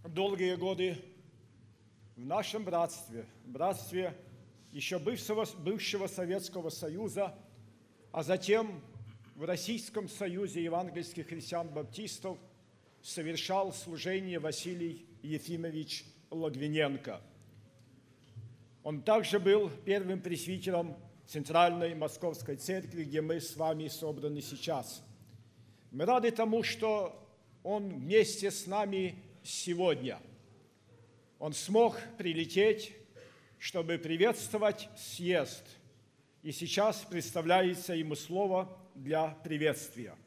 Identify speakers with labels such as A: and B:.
A: долгие годы в нашем братстве еще бывшего Советского Союза, а затем в Российском Союзе евангельских христиан-баптистов совершал служение Василий Ефимович Логвиненко. Он также был первым пресвитером Центральной Московской Церкви, где мы с вами собраны сейчас. Мы рады тому, что он вместе с нами сегодня. Он смог прилететь, чтобы приветствовать съезд. И сейчас представляется ему слово для приветствия.